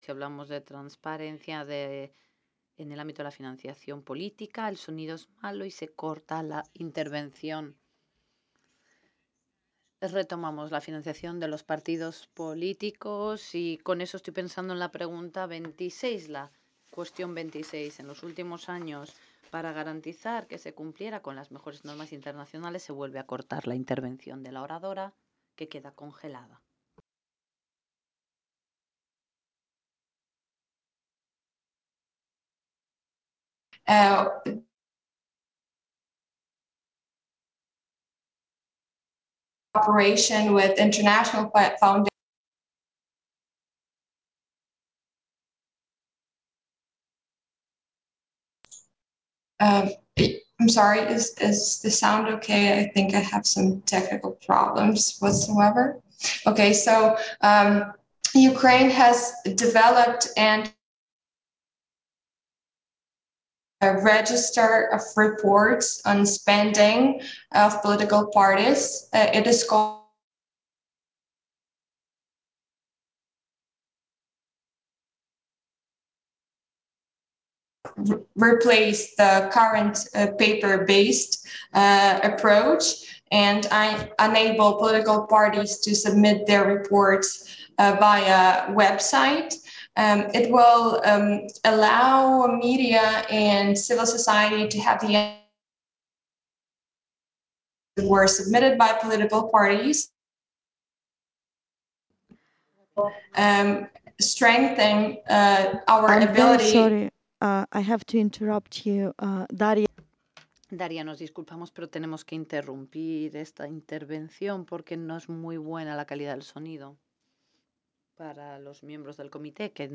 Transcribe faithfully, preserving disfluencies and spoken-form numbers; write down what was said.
Si hablamos de transparencia de, en el ámbito de la financiación política, el sonido es malo y se corta la intervención. Retomamos la financiación de los partidos políticos y con eso estoy pensando en la pregunta veintiséis, la cuestión veintiséis. En los últimos años, para garantizar que se cumpliera con las mejores normas internacionales, se vuelve a cortar la intervención de la oradora, que queda congelada. Uh, cooperation with international foundations. Um, I'm sorry, is, is the sound okay? I think I have some technical problems whatsoever. Okay, so um, Ukraine has developed and a register of reports on spending of political parties. Uh, it is called replace the current uh, paper-based uh, approach and I enable political parties to submit their reports uh, via website. Um, it will um, allow media and civil society to have the were submitted by political parties, um, strengthen uh, our I'm ability. very sorry. Uh, I have to interrupt you, uh, Daria. Daria, nos disculpamos, pero tenemos que interrumpir esta intervención porque no es muy buena la calidad del sonido para los miembros del comité, que